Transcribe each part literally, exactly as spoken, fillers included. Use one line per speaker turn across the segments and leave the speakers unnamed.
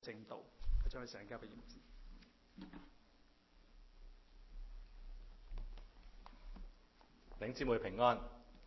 正道，將佢成交俾葉子。
弟兄姊妹平安。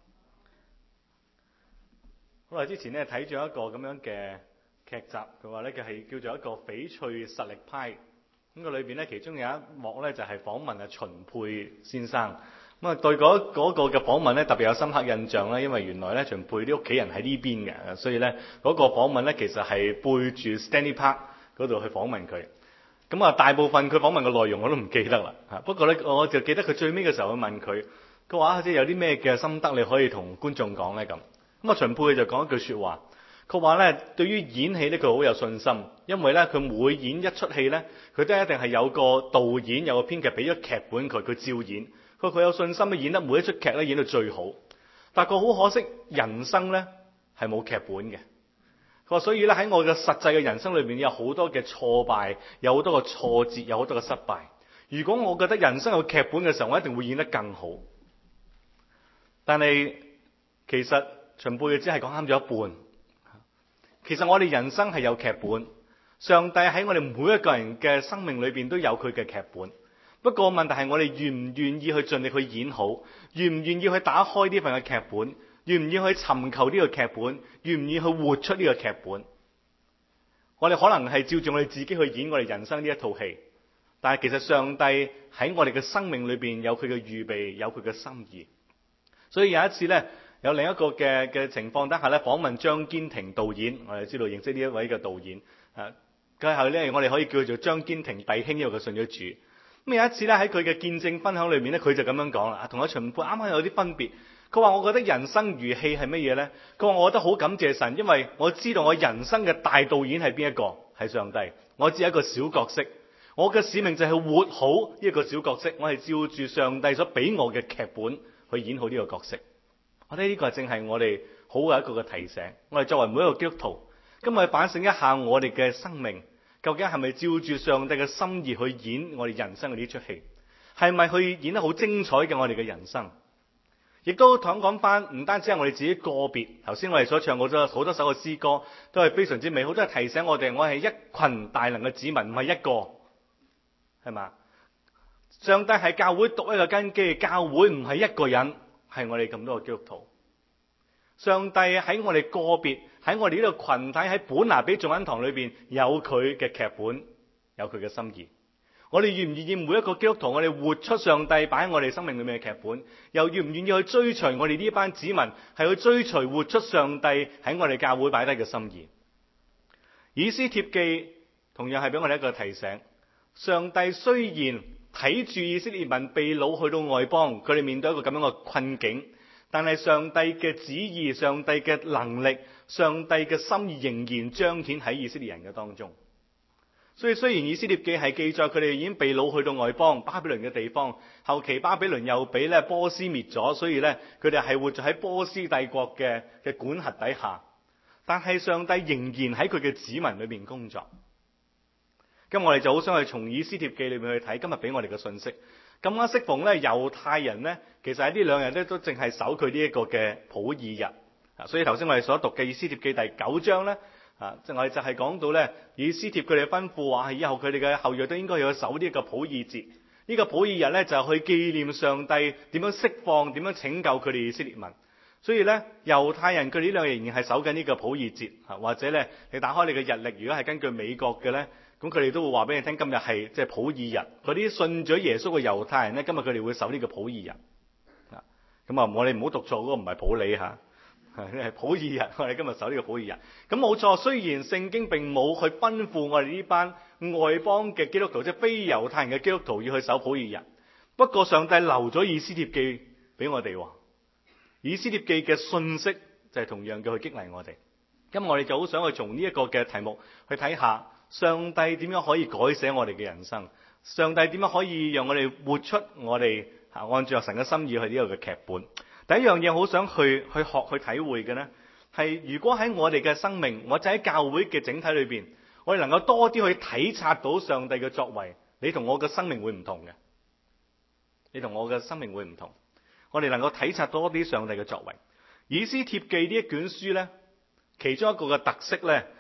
好耐之前咧睇咗一個咁樣嘅劇集，佢話咧佢係叫做一個翡翠實力派。咁個裏邊咧其中有一幕咧就係訪問啊秦沛先生。咁啊對嗰嗰個嘅訪問咧特別有深刻印象啦，因為原來咧秦沛啲屋企人喺呢邊嘅，所以咧嗰個訪問咧其實係背住 Stanley Park 嗰度去訪問佢。咁啊大部分佢訪問嘅內容我都唔記得啦。嚇不過咧我就記得佢最尾嘅時候去問佢，佢話即係有啲咩嘅心得你可以同觀眾講咧咁。咁啊秦沛就講一句説話，佢話咧對於演戲咧佢好有信心，因為咧佢每演一出戲咧，佢都一定係有個導演有個編劇俾咗劇本佢，佢照演。佢佢有信心咧演得每一出劇咧演到最好。但係佢好可惜，人生咧係冇劇本嘅。佢話所以咧喺我嘅實際嘅人生裏邊有好多嘅挫敗，有好多嘅挫折，有好多嘅失敗。如果我覺得人生有劇本嘅時候，我一定會演得更好。但係其實秦沛只係講啱咗一半。其實我哋人生係有劇本，上帝喺我哋每一個人嘅生命裏邊都有佢嘅劇本。不過問題係我哋願唔願意去盡力去演好，願唔願意去打開呢份嘅劇本，願唔願意去尋求呢個劇本，願唔願意去活出呢個劇本。我哋可能係照住我哋自己去演我哋人生呢一套戲，但係其實上帝喺我哋嘅生命裏邊有佢嘅預備，有佢嘅心意。所以有一次呢，有另一個嘅嘅情況底下呢，訪問張堅庭導演，我哋知道認識呢一位嘅導演，啊，佢係呢我哋可以叫做張堅庭弟兄，因為佢信咗主。咁有一次咧喺佢嘅見證分享裏面咧，佢就咁樣講啦，同阿秦沛啱啱有啲分別。佢話：我覺得人生如戲係乜嘢呢？佢話：我覺得好感謝神，因為我知道我人生嘅大導演係邊一個，係上帝。我只係一個小角色，我嘅使命就係活好呢個小角色。我係照住上帝所俾我嘅劇本去演好呢個角色。我覺得呢個正係我哋好嘅一個嘅提醒。我哋作為每一個基督徒，今日反省一下我哋嘅生命。究竟係咪照住上帝嘅心意去演我哋人生嘅呢出戲？係咪去演得好精彩嘅我哋嘅人生？亦都想講翻，唔單止係我哋自己個別。頭先我哋所唱過咗好多首嘅詩歌，都係非常之美好，都係提醒我哋，我係一群大能嘅子民，唔係一個，係嘛？上帝係教會獨一個根基，教會唔係一個人，係我哋咁多個基督徒。上帝喺我哋個別，喺我哋呢個群體，喺本拿比眾恩堂裏邊有佢嘅劇本，有佢嘅心意。我哋願唔願意每一個基督徒，我哋活出上帝擺喺我哋生命裏面嘅劇本，又願唔願意去追隨我哋呢班子民，係去追隨活出上帝喺我哋教會擺低嘅心意。以斯帖記同樣係俾我哋一個提醒，上帝雖然睇住以色列民被擄去到外邦，佢哋面對一個咁樣嘅困境，但係上帝嘅旨意、上帝嘅能力、上帝嘅心意仍然彰顯喺以色列人嘅當中。所以雖然以斯帖記係記載佢哋已經被擄去到外邦巴比倫嘅地方，後期巴比倫又俾咧波斯滅咗，所以咧佢哋係活在喺波斯帝國嘅嘅管轄底下。但係上帝仍然喺佢嘅子民裏面工作。咁我哋就好想去從以斯帖記裏面去睇今日俾我哋嘅信息。咁啱適逢咧，猶太人咧，其實喺呢兩日咧都淨係守佢呢一個嘅普爾日啊，所以頭先我哋所讀嘅以斯帖記第九章咧啊，即係我哋就係講到咧，以斯帖佢哋吩咐話，以後佢哋嘅後裔都應該要守呢一個普爾節。呢個普爾日咧就係去紀念上帝點樣釋放、點樣拯救佢哋以色列民。所以咧，猶太人佢哋呢兩日仍然係守緊呢個普爾節啊，或者咧你打開你嘅日曆，如果係根據美國嘅咧。咁佢哋都會話俾你聽，今日係即係普爾日。嗰啲信咗耶穌嘅猶太人咧，今日佢哋會守呢個普爾日。啊，咁啊，我哋唔好讀錯，嗰個唔係普里嚇，係普爾日。我哋今日守呢個普爾日。咁冇錯，雖然聖經並冇去吩咐我哋呢班外邦嘅基督徒，即係非猶太人嘅基督徒要去守普爾日。不過上帝留咗以斯帖記俾我哋喎。以斯帖記嘅信息就係同樣嘅去激勵我哋。咁我哋就好想去從呢一個嘅題目去睇下。上帝點樣可以改寫我哋嘅人生？上帝點樣可以讓我哋活出我哋按照神嘅心意去呢個嘅劇本？第一樣嘢好想去去學去體會嘅呢，係如果喺我哋嘅生命，或者喺教會嘅整體裏邊，我哋能夠多啲去體察到上帝嘅作為，你同我嘅生命會唔同嘅。你同我嘅生命會唔同。我哋能夠體察多啲上帝嘅作為。以斯帖記呢一卷書呢，其中一個嘅特色呢。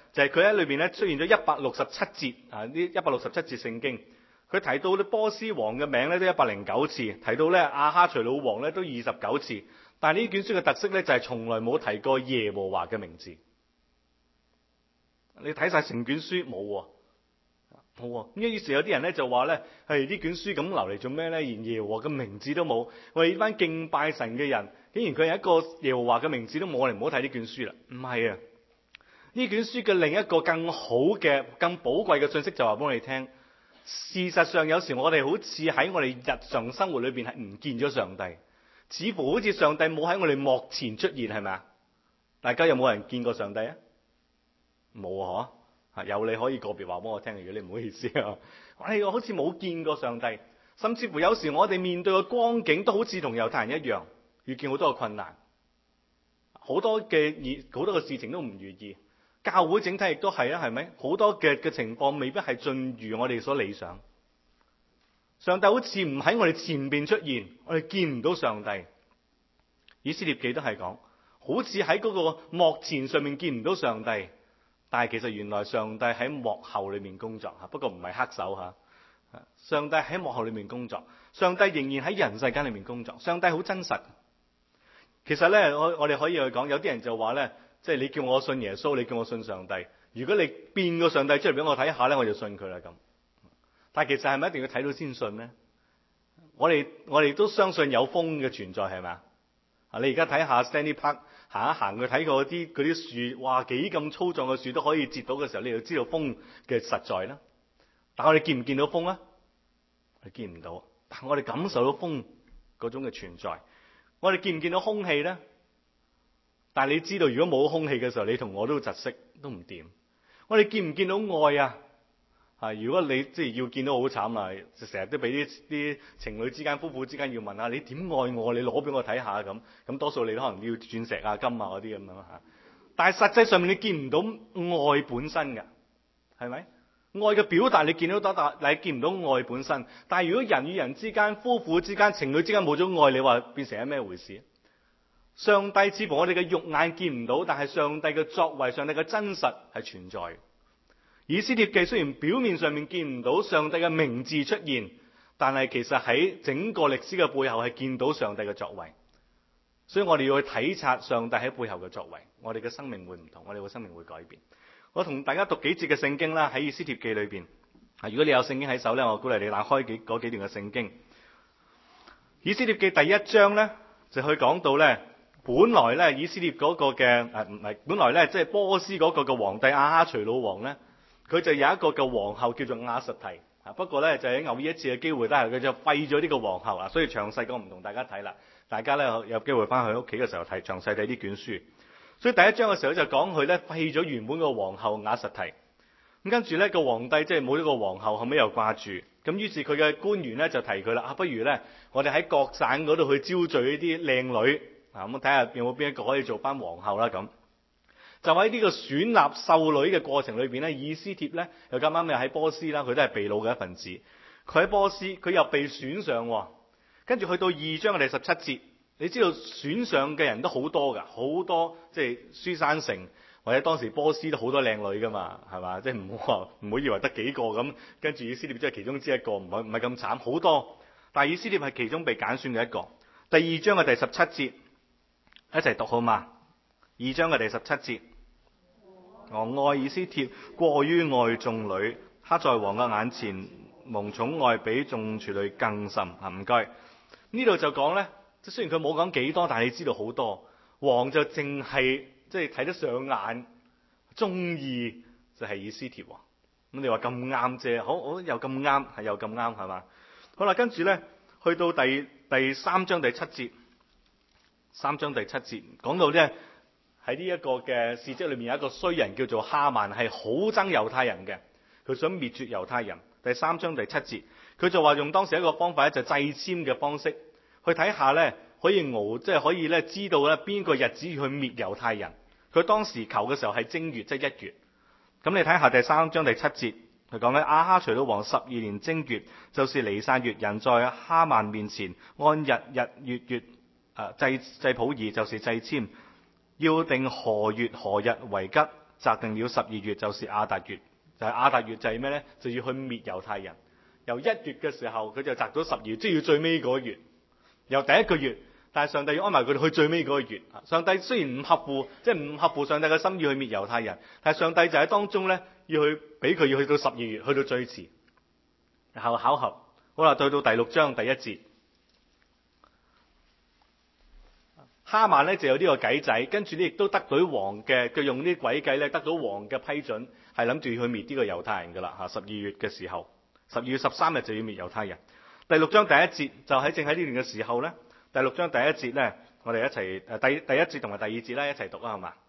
就係佢喺裏邊咧出現咗一百六十七節啊，呢一百六十七節聖經，佢提到啲波斯王嘅名咧都一百零九次，提到咧亞哈隨魯王咧都二十九次，但係呢卷書嘅特色咧就係從來冇提過耶和華嘅名字。你睇晒成卷書冇喎，冇喎。咁於是有啲人咧就話咧，係呢卷書咁留嚟做咩咧？連耶和華嘅名字都冇，為呢班敬拜神嘅人，竟然佢係一個耶和華嘅名字都冇，我哋唔好睇呢卷書啦。唔係啊，呢卷書嘅另一個更好嘅、更寶貴嘅信息就話俾我哋聽，事實上有時我哋好似喺我哋日常生活裏邊係唔見咗上帝，似乎好似上帝冇喺我哋幕前出現，係咪啊？大家有冇人見過上帝啊？冇啊，嗬！有你可以個別話俾我聽，如果你唔好意思啊，我哋好似冇見過上帝，甚至乎有時我哋面對嘅光景都好似同猶太人一樣，遇見好多嘅困難，好多嘅好多嘅事情都唔如意。教會整體亦都係啊，係咪？好多嘅嘅情況未必係盡如我哋所理想。上帝好似唔喺我哋前邊出現，我哋見唔到上帝。以斯帖記都係講，好似喺嗰個幕前上面見唔到上帝。但係其實原來上帝喺幕後裏面工作吓，不過唔係黑手吓。上帝喺幕後裏面工作，上帝仍然喺人世間裏面工作。上帝好真實。其實咧，我我哋可以去講，有啲人就話咧，即係你叫我信耶穌，你叫我信上帝。如果你變個上帝出嚟俾我睇下咧，我就信佢啦咁。但係其實係咪一定要睇到先信咧？我哋我哋都相信有風嘅存在，係咪啊？你而家睇下 Stanley Park。行一行去睇過啲嗰啲樹，哇幾咁粗壯嘅樹都可以接到嘅時候，你就知道風嘅實在啦。但我哋見唔見到風啊？我哋見唔到，但我哋感受到風嗰種嘅存在。我哋見唔見到空氣咧？但係你知道，如果冇空氣嘅時候，你同我都窒息，都唔掂。我哋見唔見到愛啊？啊！如果你即係要見到好慘啊，就成日都俾啲啲情侶之間、夫婦之間要問下你點愛我，你攞俾我睇下咁。咁多數你可能要鑽石啊、金啊嗰啲咁樣嚇。但係實際上面你見唔到愛本身㗎，係咪？愛嘅表達你見到得，但你見唔到愛本身。但係如果人與人之間、夫婦之間、情侶之間冇咗愛，你話變成係咩回事？上帝似乎我哋嘅肉眼見唔到，但係上帝嘅作為、上帝嘅真實係存在。以斯帖記雖然表面上面見唔到上帝嘅名字出現，但係其實喺整個歷史嘅背後係見到上帝嘅作為。所以我哋要去體察上帝喺背後嘅作為，我哋嘅生命會唔同，我哋嘅生命會改變。我同大家讀幾節嘅聖經啦，喺以斯帖記裏邊。如果你有聖經喺手咧，我鼓勵你打開幾嗰幾段嘅聖經。以斯帖記第一章咧，就去講到咧，本來咧以斯帖嗰個嘅誒唔係，本來咧即係波斯嗰個嘅皇帝亞哈隨魯王咧。佢就有一個嘅皇后叫做瓦實提，啊不過咧就喺偶爾一次嘅機會，但係佢就廢咗呢個皇后啊，所以詳細講唔同大家睇啦。大家咧有機會翻去屋企嘅時候睇詳細睇呢卷書。所以第一章嘅時候就講佢咧廢咗原本個皇后瓦實提，咁跟住咧個皇帝即係冇咗個皇后，後尾又掛住，咁於是佢嘅官員咧就提佢啦，啊不如咧我哋喺各省嗰度去招聚呢啲靚女，啊咁睇下有冇邊一個可以做翻皇后啦咁。就喺呢個選立秀女嘅過程裏邊咧，以斯帖咧又咁啱又喺波斯啦，佢都係被擄嘅一份子。佢喺波斯，佢又被選上，跟住去到二章嘅第十七節，你知道選上嘅人都好多噶，好多即係書珊城或者當時波斯都好多靚女噶嘛，係嘛？即係唔好話唔好以為得幾個咁，跟住以斯帖即係其中之一個，唔係唔係咁慘，好多。但係以斯帖係其中被揀選嘅一個。第二章嘅第十七節，一齊讀好嘛？二章嘅第十七節。我愛以斯帖過於愛眾女，她在王嘅眼前蒙寵愛比眾處女更甚。啊，唔該。呢度就講呢，即雖然佢冇講幾多，但係你知道好多。王就淨係即係睇得上眼，中意就係以斯帖。咁你話咁啱啫，好，好又咁啱，係又咁啱，係嘛？好啦，跟住呢，去到第第三章第七節，三章第七節講到呢。喺呢一個嘅事蹟裏面有一個衰人叫做哈曼，係好憎猶太人嘅，佢想滅絕猶太人。第三章第七節，佢就話用當時一個方法咧，就祭籤嘅方式去睇下咧，可以熬即係可以咧知道咧邊個日子要去滅猶太人。佢當時求嘅時候係正月，即係一月。咁你睇下第三章第七節，佢講咧亞哈隨魯王十二年正月，就是尼散月，人在哈曼面前按日日月月誒祭祭普珥，就是祭籤。要定何月何日為吉， 擇定了十二月，就是亞達月，就係、是、亞達月就係咩呢？就要去滅猶太人。由一月嘅時候，佢就擇到十二月，即係要最尾嗰個月。由第一個月，但係上帝要安排佢哋去最尾嗰個月。上帝雖然唔合乎，即係唔合乎上帝嘅心意去滅猶太人，但係上帝就喺當中呢，要去俾佢要去到十二月，去到最遲。然後巧合，好啦，對到第六章第一節。哈曼咧就有呢個計仔，跟住咧亦都得到王嘅，佢用呢啲詭計咧得到王嘅批准，係諗住去滅呢個猶太人噶啦嚇。十二月嘅時候，十二月十三日就要滅猶太人。第六章第一節就喺正喺呢段嘅時候咧，第六章第一節咧，我哋一齊誒第第一節同埋第二節咧一齊讀啊，係嘛？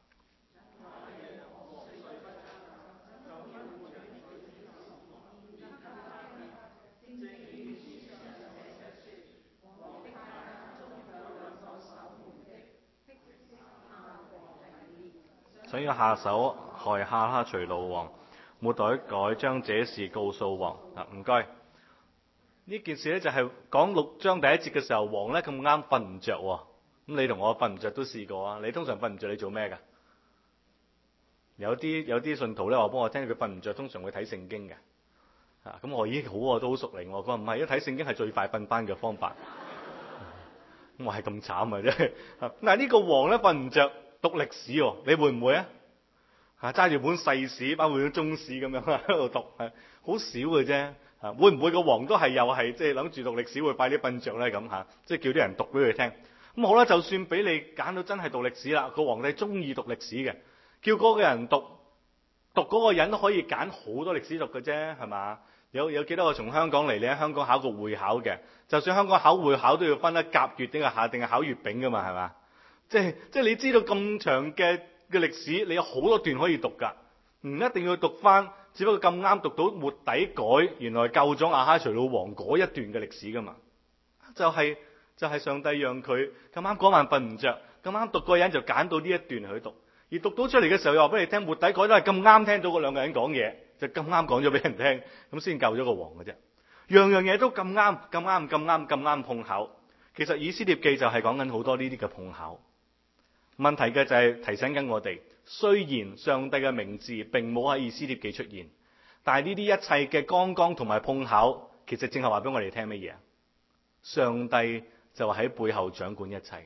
所以下手害亞哈隨魯王，末底改將這事告訴王。嗱，唔該。呢件事咧就係講六章第一節嘅時候，王咧咁啱瞓唔着喎。咁你同我瞓唔着都試過啊？你通常瞓唔着你做咩㗎？有啲有啲信徒咧話幫我聽，佢瞓唔着通常會睇聖經嘅。啊，咁我已經好我都好熟靈。佢話唔係，一睇聖經係最快瞓翻嘅方法。咁我係咁慘啊啫。嗱，呢個王咧瞓唔着。讀歷史喎，你會唔會啊？嚇，揸住本世史，包括啲中史咁樣喺度讀，係好少嘅啫。嚇，會唔會個王都係又係即係諗住讀歷史會快啲瞓着咧咁嚇？即係叫啲人讀俾佢聽。咁好啦，就算俾你揀到真係讀歷史啦，個皇帝中意讀歷史嘅，叫嗰個人讀，讀嗰個人都可以揀好多歷史讀嘅啫，係嘛？有有幾多個從香港嚟？你喺香港考過會考嘅，就算香港考會考都要分得甲乙定係下定係考乙丙噶嘛，係嘛？即係即係你知道咁長嘅嘅歷史，你有好多段可以讀㗎，唔一定要讀翻，只不過咁啱讀到末底改，原來救咗亞哈隨魯王嗰一段嘅歷史㗎嘛，就係、是、就係、是、上帝讓佢咁啱嗰晚瞓唔着，咁啱讀嗰個人就揀到呢一段去讀，而讀到出嚟嘅時候又話俾你聽，末底改都係咁啱聽到嗰兩個人講嘢，就咁啱講咗俾人聽，咁先救咗個王嘅啫，樣樣嘢都咁啱咁啱咁啱咁啱碰巧。其實以斯帖記就係講緊好多呢啲嘅碰巧。問題嘅就係提醒緊我哋，雖然上帝嘅名字並冇喺以斯帖記出現，但係呢啲一切嘅剛剛同埋碰巧，其實正係話俾我哋聽乜嘢？上帝就喺背後掌管一切，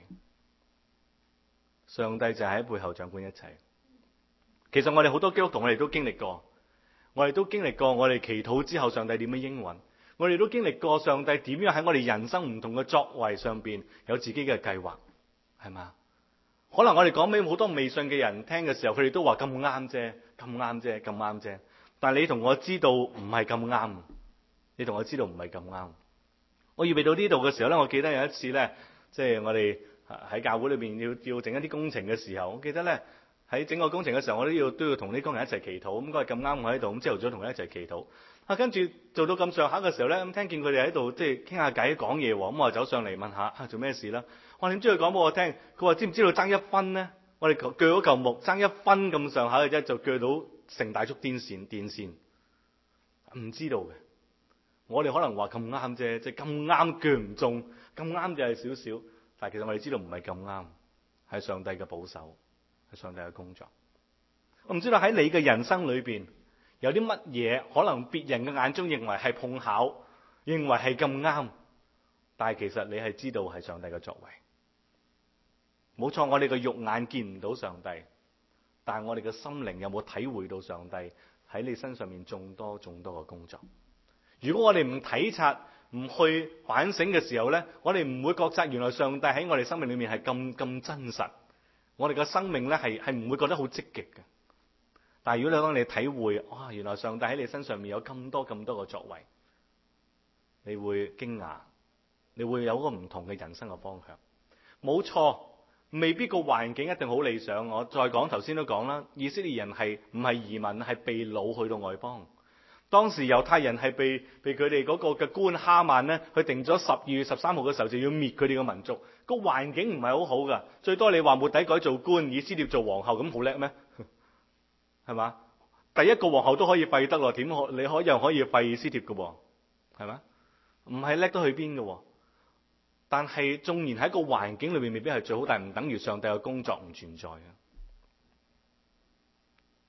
上帝就喺背後掌管一切。其實我哋好多基督徒，我哋都經歷過，我哋都經歷過，我哋祈禱之後，上帝點樣應允？我哋都經歷過上帝點樣喺我哋人生唔同嘅作為上邊有自己嘅計劃，係嘛？可能我哋講俾好多未信嘅人聽嘅時候，佢哋都話咁啱啫，咁啱啫，咁啱啫。但係你同我知道唔係咁啱，你同我知道唔係咁啱。我預備到呢度嘅時候咧，我記得有一次咧，即係我哋喺教會裏邊要要整一啲工程嘅時候，我記得咧喺整個工程嘅時候，我都要都要同啲工人一齊祈禱。咁嗰日咁啱我喺度，咁朝頭早同佢一齊祈禱。啊，跟住做到咁上下嘅時候咧，咁聽見佢哋喺度即係傾下偈講嘢喎，咁我就走上嚟問下啊做咩事啦？我點知佢講俾我聽？佢話知唔知道爭一分呢？我哋鋸咗嚿木爭一分咁上下嘅啫，就鋸到成大束電線電線。唔知道嘅，我哋可能話咁啱啫，即係咁啱鋸唔中，咁啱就係少少。但係其實我哋知道唔係咁啱，係上帝嘅保守，係上帝嘅工作。我唔知道喺你嘅人生裏邊有啲乜嘢，可能別人嘅眼中認為係碰巧，認為係咁啱，但係其實你係知道係上帝嘅作為。冇錯，我哋嘅肉眼見唔到上帝，但係我哋嘅心靈有冇體會到上帝喺你身上面眾多眾多嘅工作？如果我哋唔體察、唔去反省嘅時候呢，我哋唔會覺察原來上帝喺我哋生命裏面係咁咁真實。我哋嘅生命呢係係唔會覺得好積極嘅。但係如果你當你體會，哇，原來上帝喺你身上面有咁多咁多嘅作為，你會驚訝，你會有一個唔同嘅人生嘅方向。冇錯。未必個環境一定好理想。我再講頭先都講啦，以色列人係唔係移民，係被擄去到外邦。當時猶太人係被被佢哋嗰個嘅官哈曼呢，佢定咗十二月十三號嘅時候就要滅佢哋嘅民族。個環境唔係好好噶，最多你話末底改做官，以斯帖做皇后，咁好叻咩？係嘛？第一個皇后都可以廢得咯，點可你可又可以廢以斯帖嘅喎？係嘛？唔係叻得去邊嘅喎？但係縱然喺個環境裏面未必係最好，但係唔等於上帝嘅工作唔存在嘅。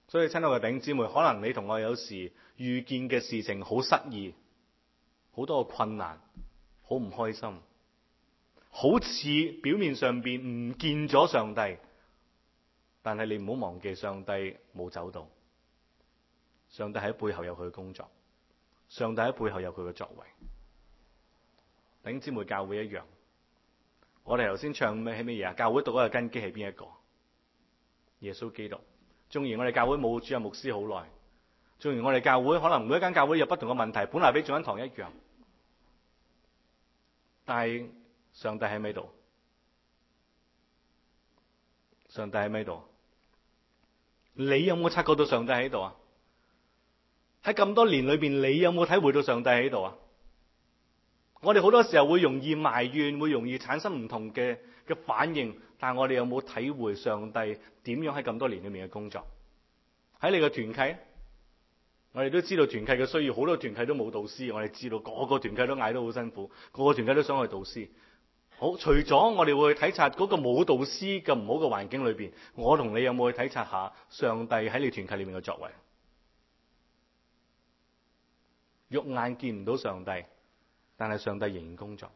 所以親愛嘅弟兄姊妹，可能你同我有時遇見嘅事情好失意，好多嘅困難，好唔開心，好似表面上邊唔見咗上帝，但係你唔好忘記上帝冇走到，上帝喺背後有佢嘅工作，上帝喺背後有佢嘅作為。弟兄姊妹，教會一樣，我哋頭先唱咩係乜嘢啊？教會獨一嘅根基係邊一個？耶穌基督。縱然我哋教會冇主任牧師好耐，縱然我哋教會可能每一間教會有不同嘅問題，本來比眾恩堂一樣，但係上帝喺咪度？上帝喺咪度？你有冇察覺到上帝喺度啊？喺咁多年裏邊，你有冇體會到上帝喺度啊？我哋好多時候會容易埋怨，會容易產生唔同嘅嘅反應，但係我哋有冇體會上帝點樣喺咁多年裏面嘅工作？喺你嘅團契，我哋都知道團契嘅需要，好多團契都冇導師，我哋知道個個團契都嗌得好辛苦，個個團契都想去導師。好，除咗我哋會去體察嗰個冇導師嘅唔好嘅環境裏邊，我同你有冇去體察下上帝喺你團契裏面嘅作為？肉眼見唔到上帝，但係上帝仍然工作。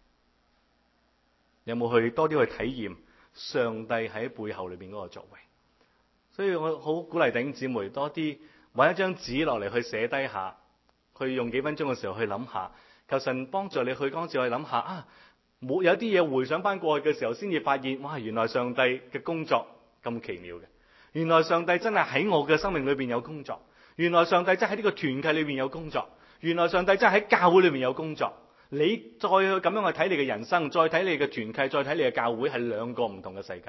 有冇去多啲去體驗上帝喺背後裏邊嗰個作為？所以我好鼓勵弟兄姊妹多啲搵一張紙落嚟去寫低下，去用幾分鐘嘅時候去諗下，求神幫助你去嗰陣時去諗下啊，冇有啲嘢回想翻過去嘅時候，先至發現哇，原來上帝嘅工作咁奇妙嘅，原來上帝真係喺我嘅生命裏邊有工作，原來上帝真係喺呢個團契裏邊有工作，原來上帝真係喺教會裏面有工作。你再去咁樣去睇你嘅人生，再睇你嘅團契，再睇你嘅教會，係兩個唔同嘅世界。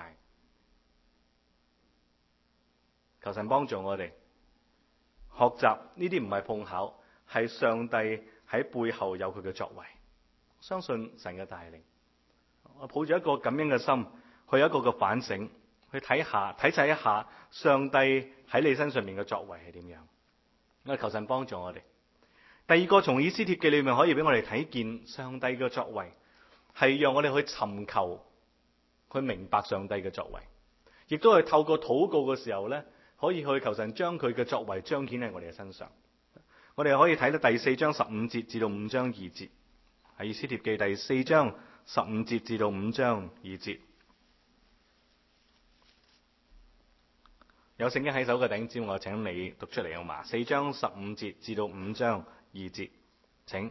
求神幫助我哋學習呢啲，唔係碰巧，係上帝喺背後有佢嘅作為。相信神嘅帶領，我抱住一個咁樣嘅心，去有一個嘅反省，去睇下睇晒一下上帝喺你身上面嘅作為係點樣。我求神幫助我哋。第二個，從以斯帖記裏面可以俾我哋睇見上帝嘅作為，係讓我哋去尋求，去明白上帝嘅作為，亦都係透過禱告嘅時候呢，可以去求神將佢嘅作為彰顯喺我哋嘅身上。我哋可以睇到第四章十五節至到五章二節，喺以斯帖記第四章十五節至到五章二節。有聖經喺手嘅弟兄姊妹，我請你讀出嚟好嘛？四章十五節至到五章二節，請。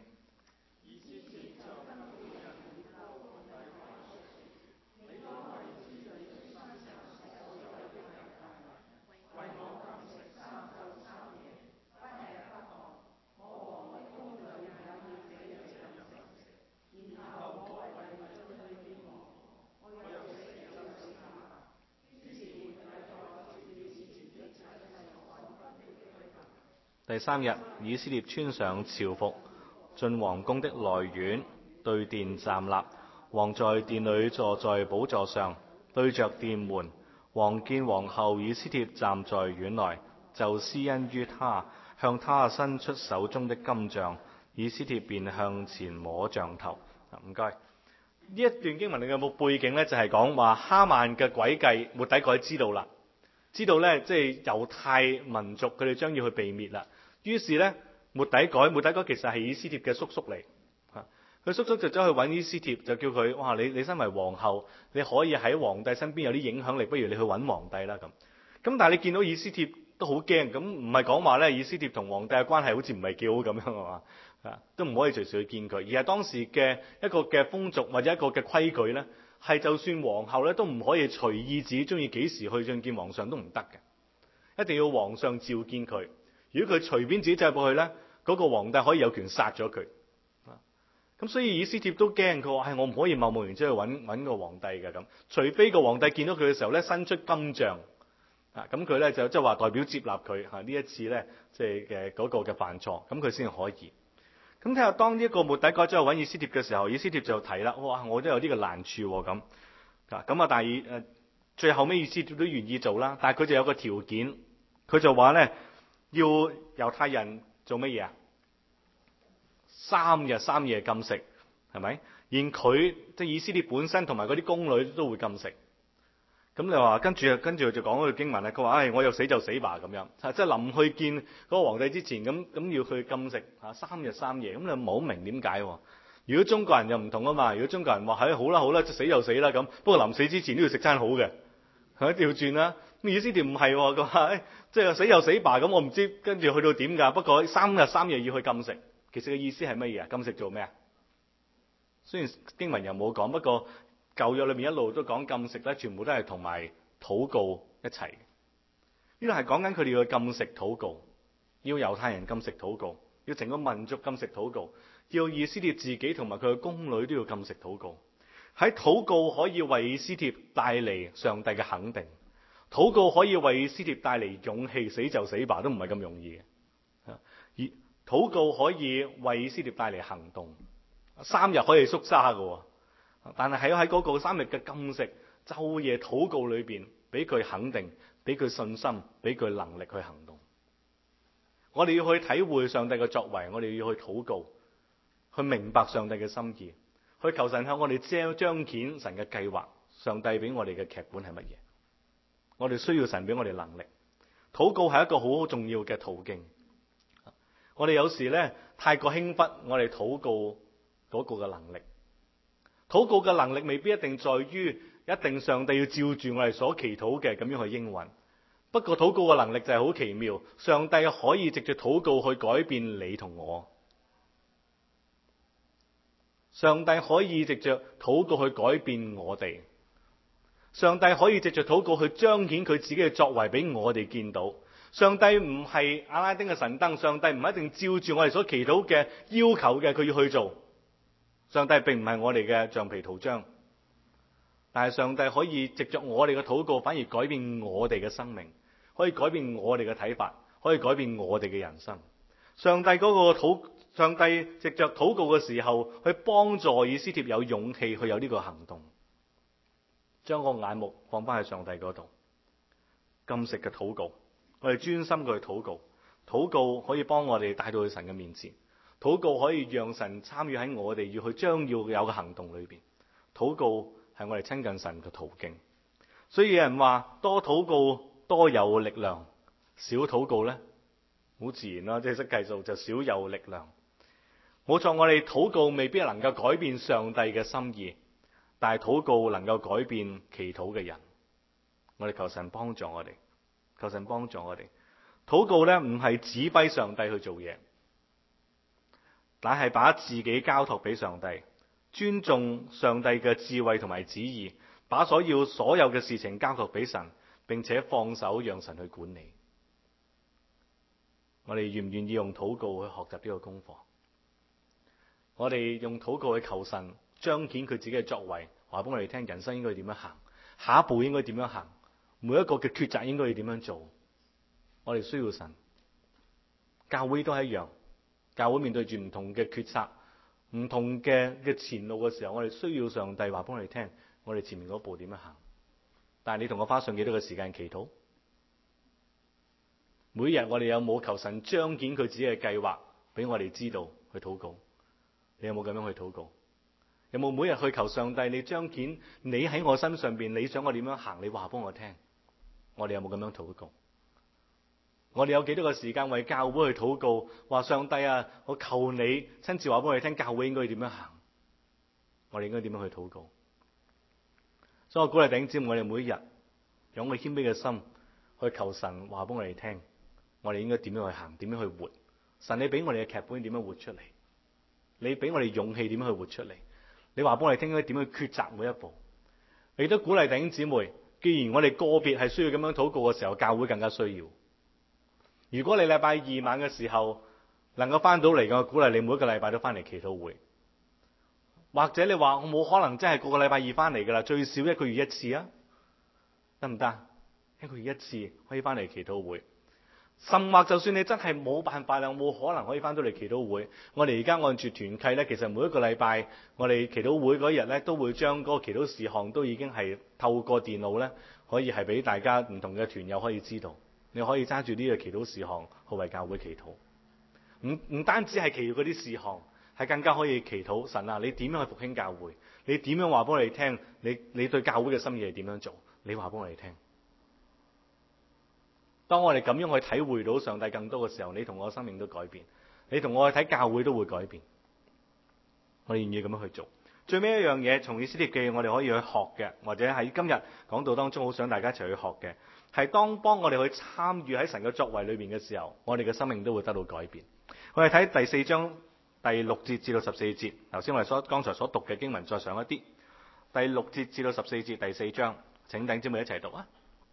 第三日，以斯帖穿上朝服，進皇宮的內院，對殿站立。王在殿裏坐在寶座上，對着殿門。王見皇后以斯帖站在院內，就施恩於他，向他伸出手中的金杖。以斯帖便向前摸杖頭。唔該。呢一段經文裏有冇背景呢？就係講話哈曼嘅詭計，末底改知道啦，知道呢，即係猶太民族佢哋將要去被滅啦。於是咧，末底改，末底改其實係以斯帖嘅叔叔嚟，嚇佢叔叔就走去揾以斯帖，就叫佢：哇！你你身為皇后，你可以喺皇帝身邊有啲影響力，不如你去揾皇帝啦咁。咁但係你見到以斯帖都好驚，咁唔係講話咧，以斯帖同皇帝嘅關係好似唔係幾好咁樣啊嘛，啊都唔可以隨時去見佢，而係當時嘅一個嘅風俗或者一個嘅規矩咧，係就算皇后咧都唔可以隨意自己中意幾時去進見皇上都唔得嘅，一定要皇上召見佢。如果佢隨便自己走入去咧，嗰、那個皇帝可以有權殺咗佢。咁所以以斯帖都驚，佢話：係我唔可以貿貿然之去揾揾個皇帝嘅咁，除非個皇帝見到佢嘅時候咧，伸出金杖啊，咁佢咧就即係話代表接納佢嚇呢一次咧，即係嘅嗰個嘅犯錯，咁佢先可以。咁睇下當呢一個末底改走去揾以斯帖嘅時候，以斯帖就提啦：哇，我都有啲嘅難處咁啊，咁啊，但係誒最後尾以斯帖都願意做啦，但係佢就有個條件，佢就話咧。要猶太人做乜嘢啊？三日三夜禁食，係咪？連佢即係以斯帖本身同埋嗰啲宮女都會禁食。 咁你話跟住跟住就講嗰句經文咧，佢話：唉，我有死就死吧咁樣。即係臨去見嗰個皇帝之前，咁咁要去禁食嚇三日三夜。咁你冇明點解喎？如果中國人又唔同啊嘛。如果中國人話：唉，好啦好啦，死就死啦咁。不過臨死之前都要食餐好嘅，係咪調轉啦？咁以斯帖唔係喎，佢話：即係死就死吧咁。我唔知跟住去到點㗎。不過三日三夜要去禁食，其實嘅意思係乜嘢啊？禁食做咩啊？雖然經文又冇講，不過舊約裏面一路都講禁食咧，全部都係同埋禱告一齊。呢度係講緊佢哋要禁食禱告，要猶太人禁食禱告，要整個民族禁食禱告，要以斯帖自己同埋佢嘅宮女都要禁食禱告。喺禱告可以為以斯帖帶嚟上帝嘅肯定，禱告可以為以斯帖帶嚟勇氣，死就死吧都唔係咁容易嘅。而禱告可以為以斯帖帶嚟行動。三日可以縮沙嘅，但係喺喺嗰個三日嘅禁食、晝夜禱告裏邊，俾佢肯定，俾佢信心，俾佢能力去行動。我哋要去體會上帝嘅作為，我哋要去禱告，去明白上帝嘅心意，去求神向我哋彰彰顯神嘅計劃。上帝俾我哋嘅劇本係乜嘢？我哋需要神俾我哋能力。禱告係一個好重要嘅途徑。我哋有時咧太過輕忽我哋禱告嗰個嘅能力，禱告嘅能力未必一定在於一定上帝要照住我哋所祈禱嘅咁樣去應允。不過禱告嘅能力就係好奇妙，上帝可以藉住禱告去改變你同我。上帝可以藉着禱告去改變我哋。上帝可以藉着禱告去彰顯佢自己嘅作為俾我哋見到。上帝唔係阿拉丁嘅神燈，上帝唔一定照住我哋所祈禱嘅要求嘅佢要去做。上帝並唔係我哋嘅橡皮圖章，但係上帝可以藉着我哋嘅禱告，反而改變我哋嘅生命，可以改變我哋嘅睇法，可以改變我哋嘅人生。上帝嗰個禱，上帝藉着禱告嘅時候，去幫助以斯帖有勇氣去有呢個行動，將個眼目放翻喺上帝嗰度，禁食嘅禱告，我哋專心去禱告，禱告可以幫我哋帶到去神嘅面前。禱告可以讓神參與喺我哋要去將要有嘅行動裏邊。禱告係我哋親近神嘅途徑。所以有人話多禱告多有力量，少禱告呢，好自然啦，即係識計數就少有力量。冇錯，我哋禱告未必能夠改變上帝嘅心意，但係禱告能夠改變祈禱嘅人。我哋求神幫助我哋，求神幫助我哋。禱告呢，唔係指揮上帝去做嘢，乃係把自己交託俾上帝，尊重上帝嘅智慧同埋旨意，把所要所有嘅事情交託俾神，並且放手讓神去管理。我哋願唔願意用禱告去學習呢個功課？我哋用禱告去求神彰顯佢自己嘅作為，話俾我哋聽人生應該點樣行，下一步應該點樣行，每一個嘅抉擇應該要點樣做。我哋需要神，教會都係一樣。教會面對住唔同嘅決策、唔同嘅嘅前路嘅時候，我哋需要上帝話俾我哋聽，我哋前面嗰步點樣行。但係你同我花上幾多個時間祈禱？每日我哋有冇求神彰顯佢自己嘅計劃俾我哋知道去禱告？你有冇咁樣去禱告？有冇每日去求上帝，你彰顯你喺我身上邊，你想我點樣行？你話俾我聽。我哋有冇咁樣禱告？我哋有幾多個時間為教會去禱告？話上帝啊，我求你親自話俾我哋聽，教會應該點樣行？我哋應該點樣去禱告？所以我鼓勵弟兄姊妹，我哋每一日用個謙卑嘅心去求神話俾我哋聽，我哋應該點樣去行？點樣去活？神你俾我哋嘅劇本點樣活出嚟？你俾我哋勇氣點樣去活出嚟？你話俾我哋聽應該點樣抉擇每一步？你都鼓勵弟兄姊妹，既然我哋個別係需要咁樣禱告嘅時候，教會更加需要。如果你禮拜二晚嘅時候能夠翻到嚟嘅，我鼓勵你每一個禮拜都翻嚟祈禱會。或者你話我冇可能真係個個禮拜二翻嚟噶啦，最少一個月一次啊，得唔得？一個月一次可以翻嚟祈禱會。甚或就算你真係冇辦法啦，冇可能可以翻到嚟祈禱會，我哋而家按住團契呢，其實每一個禮拜我哋祈禱會嗰日呢，都會將嗰個祈禱事項都已經係透過電腦呢，可以係俾大家唔同嘅團友可以知道。你可以揸住呢個祈禱事項去為教會祈禱，唔唔單止係祈禱嗰啲事項，係更加可以祈禱神啊！你點樣去復興教會？你點樣話俾我哋聽？你你對教會嘅心意係點樣做？ 你話俾我哋聽。當我哋咁樣去體會到上帝更多嘅時候，你同我嘅生命都改變，你同我去睇教會都會改變。我哋願意咁樣去做。最尾一樣嘢，從以斯帖記我哋可以去學嘅，或者喺今日講道當中好想大家一齊去學嘅，係當幫我哋去參與喺神嘅作為裏面嘅時候，我哋嘅生命都會得到改變。我哋睇第四章第六節至到十四節，頭先我哋所剛才所讀嘅經文再上一啲，第六節至到十四節第四章，請弟兄姊妹一齊讀啊！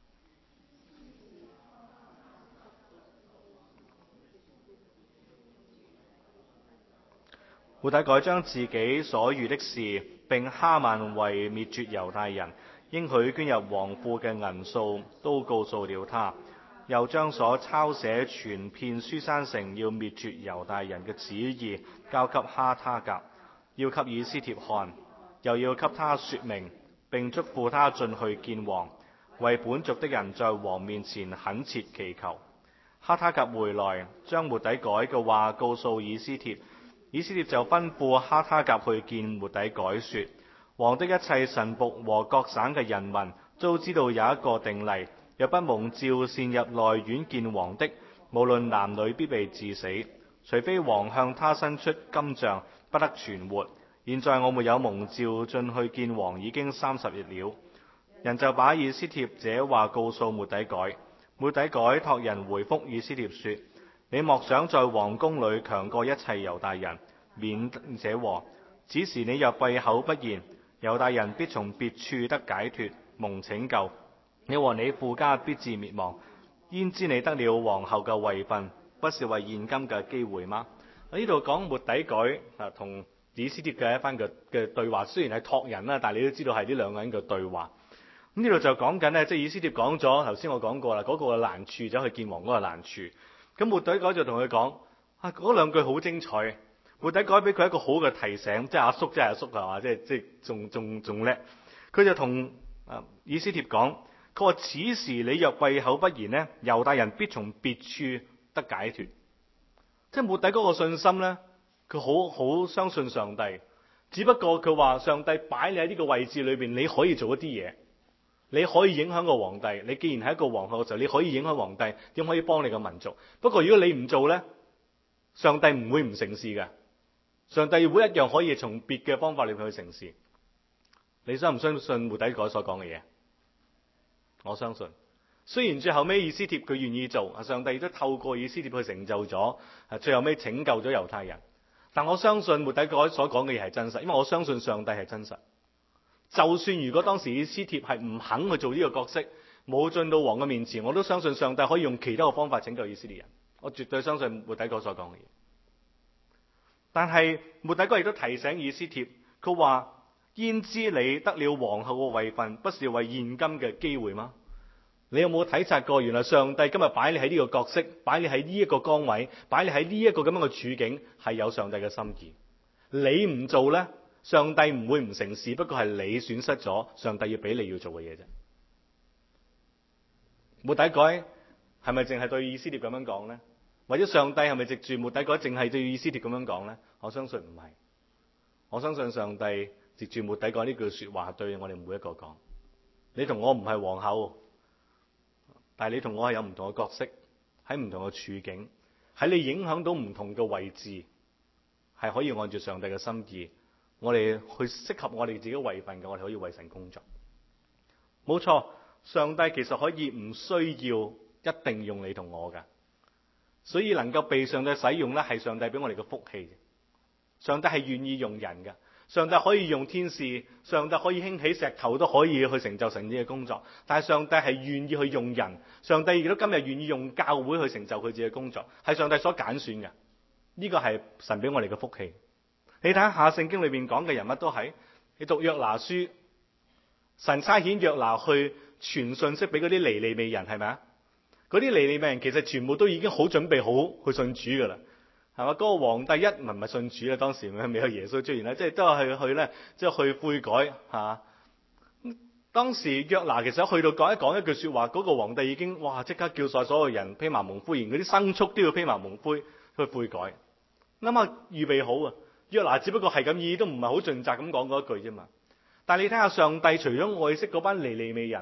末底改將自己所遇的事，並哈曼為滅絕猶太人應許捐入王庫嘅銀數，都告訴了他。又將所抄寫傳遍書珊城要滅絕猶大人嘅旨意交給哈他革，要給以斯帖看，又要給他說明，並囑咐他進去見王，為本族的人在王面前懇切祈求。哈他革回來，將末底改嘅話告訴以斯帖。以斯帖就吩咐哈他革去見末底改，說：王的一切臣僕和各省嘅人民都知道有一個定例，若不蒙召擅入內院見王的，無論男女必被治死，除非王向他伸出金杖，不得存活。現在我沒有蒙召進去見王已經三十日了。人就把以斯帖這話告訴末底改。末底改託人回覆以斯帖說：你莫想在王宮裏強過一切猶大人，免這禍。只是你若閉口不言，猶大人必從別處得解脫，蒙拯救。你和你父家必至滅亡。焉知你得了皇后嘅位分，不是為現今嘅機會嗎？呢度講末底改啊同以斯帖嘅一番嘅嘅對話，雖然係託人啦，但係你都知道係呢兩個人嘅對話。咁呢度就講緊呢，即係以斯帖講咗頭先我講過啦，嗰、那個難處走去見王嗰個難處。咁末底改就同佢講啊，嗰兩句好精彩。末底改俾佢一個好嘅提醒，即係阿叔，即係阿叔係嘛，即係即係仲仲仲叻。佢就同啊以斯帖講，佢話：此時你若閉口不言呢，猶大人必從別處得解脫。即係末底改個信心呢，佢好好相信上帝。只不過佢話上帝擺你喺呢個位置裏邊，你可以做一啲嘢，你可以影響個皇帝。你既然係一個皇后嘅時候，你可以影響皇帝，點可以幫你個民族？不過如果你唔做呢，上帝唔會唔成事嘅。上帝會一樣可以從別嘅方法嚟去成事。你相唔相信末底改所講嘅嘢？我相信。雖然最後尾以斯帖佢願意做，上帝都透過以斯帖去成就咗，最後尾拯救咗猶太人。但我相信末底改所講嘅嘢係真實，因為我相信上帝係真實。就算如果當時以斯帖係唔肯去做呢個角色，冇進到王嘅面前，我都相信上帝可以用其他嘅方法拯救以色列人。我絕對相信末底改所講嘅嘢。但係末底改亦都提醒以斯帖，佢話：焉知你得了皇后嘅位分，不是為現今嘅機會嗎？你有冇體察過，原來上帝今日擺你喺呢個角色，擺你喺呢一個崗位，擺你喺呢一個咁樣嘅處境，係有上帝嘅心意。你唔做呢，上帝唔會唔成事，不過係你損失咗上帝要俾你要做嘅嘢啫。末底改係咪淨係對以斯帖咁樣講呢？或者上帝係咪藉住末底改淨係對以斯帖咁樣講呢？我相信唔係。我相信上帝藉住末底改呢句說話對我哋每一個講：你同我唔係皇后，但係你同我係有唔同嘅角色，喺唔同嘅處境，喺你影響到唔同嘅位置，係可以按照上帝嘅心意，我哋去適合我哋自己位份嘅，我哋可以為神工作。冇錯，上帝其實可以唔需要一定用你同我㗎。所以能夠被上帝使用咧，係上帝俾我哋嘅福氣。上帝係願意用人嘅，上帝可以用天使，上帝可以興起石頭都可以去成就神嘅工作。但係上帝係願意去用人，上帝亦都今日願意用教會去成就佢自己嘅工作，係上帝所揀選嘅。呢個係神俾我哋嘅福氣。你睇下聖經裏面講嘅人物都係，你讀約拿書，神差遣約拿去傳信息俾嗰啲尼尼微人，係咪啊？嗰啲尼尼微人其實全部都已經好準備好去信主噶啦，係嘛？嗰、那個皇帝一唔係信主啦，當時未有耶穌出現啦，即係都係去去咧，即係去悔改吓。當時約拿其實去到講一講一句說話，嗰、那個皇帝已經哇即刻叫晒所有人披麻蒙灰，連嗰啲牲畜都要披麻蒙灰去悔改。諗下預備好啊！約拿只不過係咁意，都唔係好盡責咁講嗰一句啫嘛。但係你睇下上帝，除咗愛惜嗰班尼尼微人，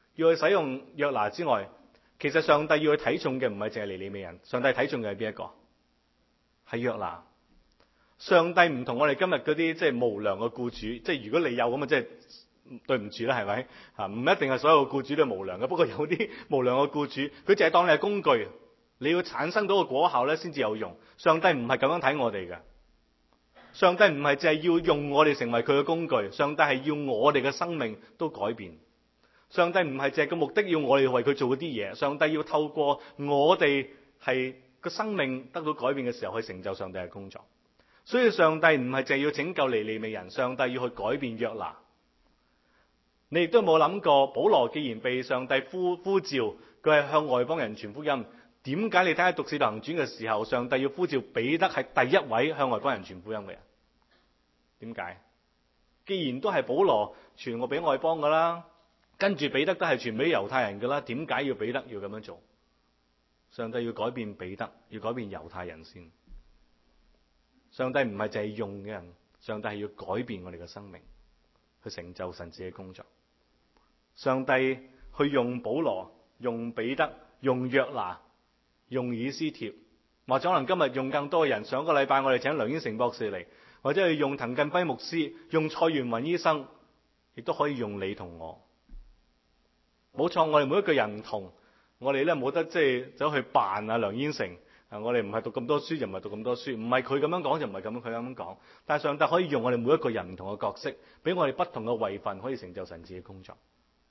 要去使用約拿之外，其實上帝要去睇重嘅唔係淨係尼尼微人，上帝睇重嘅係邊一個？係約拿。上帝唔同我哋今日嗰啲即係無良嘅僱主，即係如果你有咁啊，即係對唔住啦，係咪？嚇，唔一定係所有僱主都係無良嘅，不過有啲無良嘅僱主，佢淨係當你係工具，你要產生到個果效咧先至有用。上帝唔係咁樣睇我哋嘅，上帝唔係淨係要用我哋成為佢嘅工具，上帝係要我哋嘅生命都改變。上帝唔係淨係個目的要我哋為佢做嗰啲嘢，上帝要透過我哋係個生命得到改變嘅時候去成就上帝嘅工作。所以上帝唔係淨係要拯救尼尼微人，上帝要去改變約拿。你亦都冇諗過，保羅既然被上帝呼呼召，佢係向外邦人傳福音，點解你睇下讀使徒行傳嘅時候，上帝要呼召彼得係第一位向外邦人傳福音嘅人？點解？既然都係保羅傳我俾外邦噶啦，跟住彼得都係傳俾猶太人噶啦，點解要彼得要咁樣做？上帝要改變彼得，要改變猶太人先。上帝唔係淨係用嘅人，上帝係要改變我哋嘅生命，去成就神自己嘅工作。上帝去用保羅、用彼得、用約拿、用以斯帖，或者可能今日用更多嘅人。上個禮拜我哋請梁英成博士嚟，或者係用滕近輝牧師、用蔡元雲醫生，亦都可以用你同我。冇錯，我哋每一個人唔同，我哋咧冇得即係走去扮啊梁英成。啊！我哋唔係讀咁多書，就唔係讀咁多書，唔係佢咁樣講，就唔係咁樣佢咁樣講。但係上帝可以用我哋每一個人唔同嘅角色，俾我哋不同嘅位份，可以成就神自己嘅工作。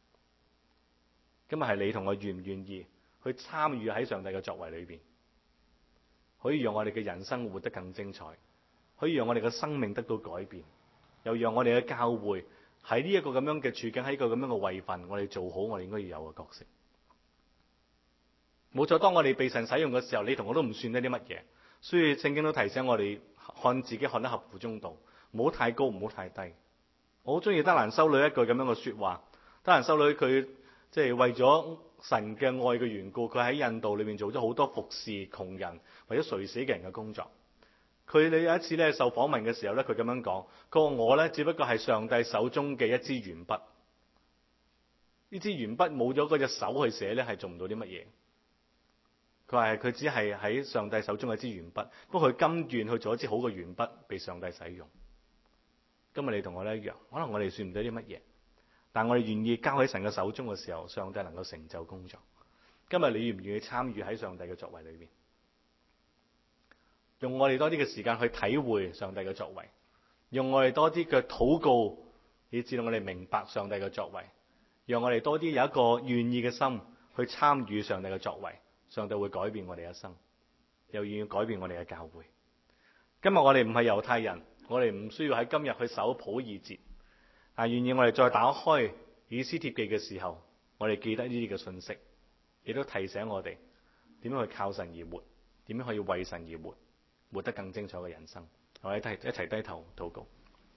今日係你同我願唔願意去參與喺上帝嘅作為裏邊，可以讓我哋嘅人生活得更精彩，可以讓我哋嘅生命得到改變，又讓我哋嘅教會喺呢一個咁樣嘅處境，喺一個咁樣嘅位份，我哋做好我哋應該要有嘅角色。冇錯，當我哋被神使用嘅時候，你同我都唔算得啲乜嘢，所以聖經都提醒我哋看自己看得合乎中道，唔好太高，唔好太低。我好中意德蘭修女一句咁樣嘅說話。德蘭修女佢即係為咗神嘅愛嘅緣故，佢喺印度裏面做咗好多服侍窮人或者垂死嘅人嘅工作。佢你有一次咧受訪問嘅時候咧，佢咁樣講：佢話我咧只不過係上帝手中嘅一支鉛筆，呢支鉛筆冇咗嗰隻手去寫咧，係做唔到啲乜嘢。佢話佢只係喺上帝手中嘅支鉛筆，不過佢甘願去做一支好嘅鉛筆，被上帝使用。今日你同我咧一樣，可能我哋算唔到啲乜嘢，但我哋願意交喺神嘅手中嘅時候，上帝能夠成就工作。今日你願唔願意參與喺上帝嘅作為裏邊，用我哋多啲嘅時間去體會上帝嘅作為，用我哋多啲嘅禱告，以至到我哋明白上帝嘅作為，讓我哋多啲有一個願意嘅心去參與上帝嘅作為。上帝會改變我哋一生，又願意改變我哋嘅教會。今日我哋唔係猶太人，我哋唔需要喺今日去守普珥節，但願意我哋再打開以斯帖記嘅時候，我哋記得呢啲嘅信息，亦都提醒我哋點樣去靠神而活，點樣可以為神而活，活得更精彩嘅人生。我哋一齊低頭禱告。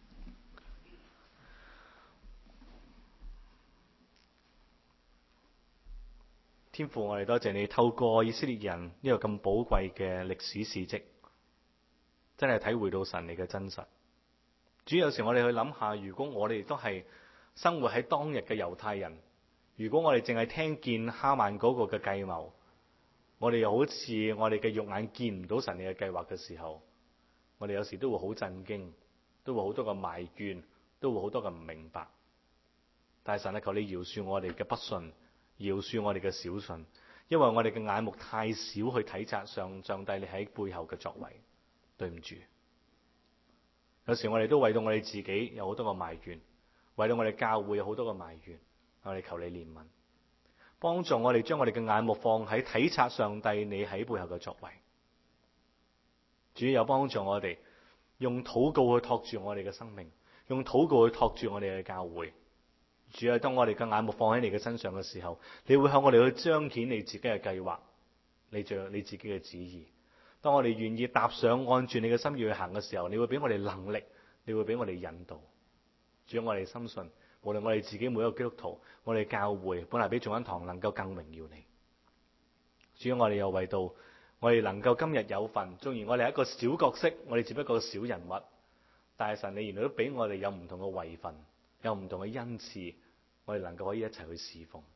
天父，我哋多謝你透過以色列人呢個咁寶貴嘅歷史事蹟，真係體會到神你嘅真實。主，有時我哋去諗下，如果我哋都係生活喺當日嘅猶太人，如果我哋淨係聽見哈曼嗰個嘅計謀，我哋又好似我哋嘅肉眼見唔到神你嘅計劃嘅時候，我哋有時都會好震驚，都會好多嘅埋怨，都會好多嘅唔明白。但係神啊，求你饒恕我哋嘅不信，饒恕我哋嘅小信，因為我哋嘅眼目太少去體察上上帝你喺背後嘅作為。對唔住，有時我哋都為到我哋自己有好多個埋怨，為到我哋教會有好多個埋怨，我哋求你憐憫，幫助我哋將我哋嘅眼目放喺體察上帝你喺背後嘅作為。主有幫助我哋用禱告去托住我哋嘅生命，用禱告去托住我哋嘅教會。主啊，當我哋嘅眼目放喺你嘅身上嘅時候，你會向我哋去彰顯你自己嘅計劃，你做你自己嘅旨意。當我哋願意踏上按住你嘅心意去行嘅時候，你會俾我哋能力，你會俾我哋引導。主啊，我哋深信，無論我哋自己每一個基督徒，我哋教會本來比眾恩堂能夠更榮耀你。主啊，我哋又為到我哋能夠今日有份，縱然我哋係一個小角色，我哋只不過小人物，但係神你原來都俾我哋有唔同嘅位份，有唔同嘅恩賜，我哋能夠可以一齊去侍奉。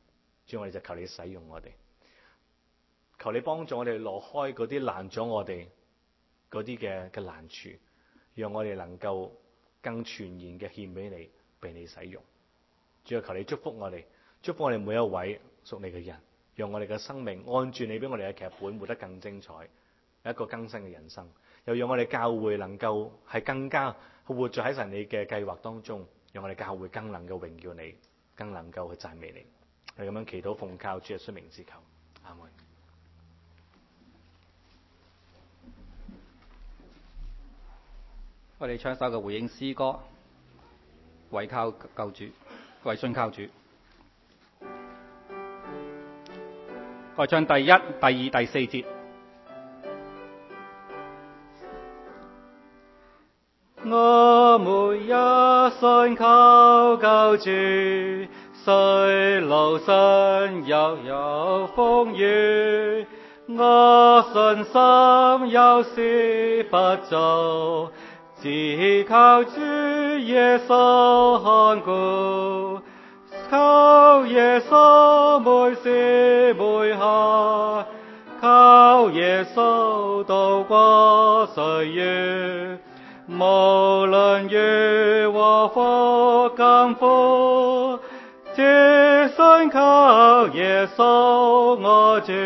主，我哋就求你使用我哋，求你幫助我哋挪開嗰啲攔咗我哋嗰啲嘅嘅難處，讓我哋能夠更全然嘅獻俾你，俾你使用。主啊，求你祝福我哋，祝福我哋每一位屬你嘅人，讓我哋嘅生命按住你俾我哋嘅劇本活得更精彩，一個更新嘅人生。又讓我哋教會能夠係更加活在喺神你嘅計劃當中，讓我哋教會更能夠榮耀你，更能夠去讚美你。我哋咁樣祈禱奉靠主耶穌名之求，阿門。
我哋唱首嘅回應詩歌，唯靠救主，唯信靠主。我哋唱第一、第二、第四節。我們一信靠救主，雖路上又有風雨，我信心有時不足，只靠主耶穌看顧，靠耶穌每時每刻，靠耶穌渡過歲月。無論如何苦艱苦，只信靠耶穌我主，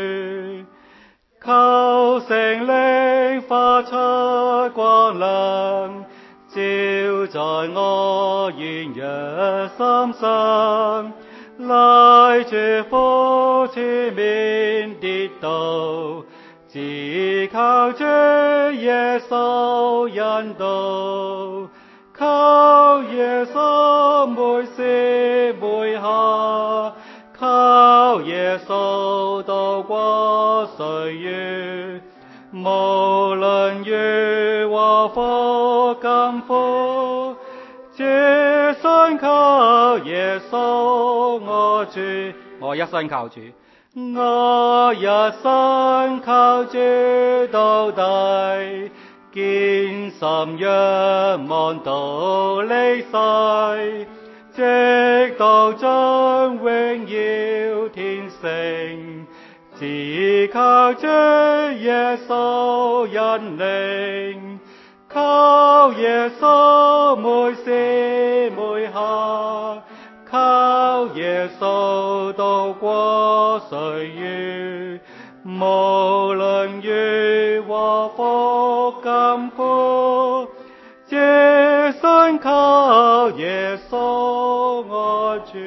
求聖靈發出光亮，照在我軟弱心上，拉住扶前面跌倒，只靠主耶穌引導，靠耶穌每時每刻，靠耶穌渡過歲月。無論如何苦艱苦，只信靠耶穌我主。我一生靠主。我一生靠主到底，堅心仰望到離世，直到將榮耀天成，只靠主耶穌引領，靠耶穌每時每刻，靠耶穌渡過歲月。無論如何苦艱苦，只信靠耶穌我主。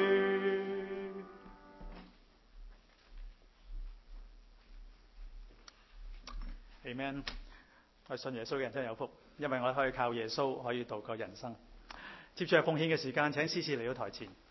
Amen。我信耶穌嘅人真係有福，因為我可以靠耶穌可以度過人生。接住係奉獻嘅時間，請司事嚟到台前。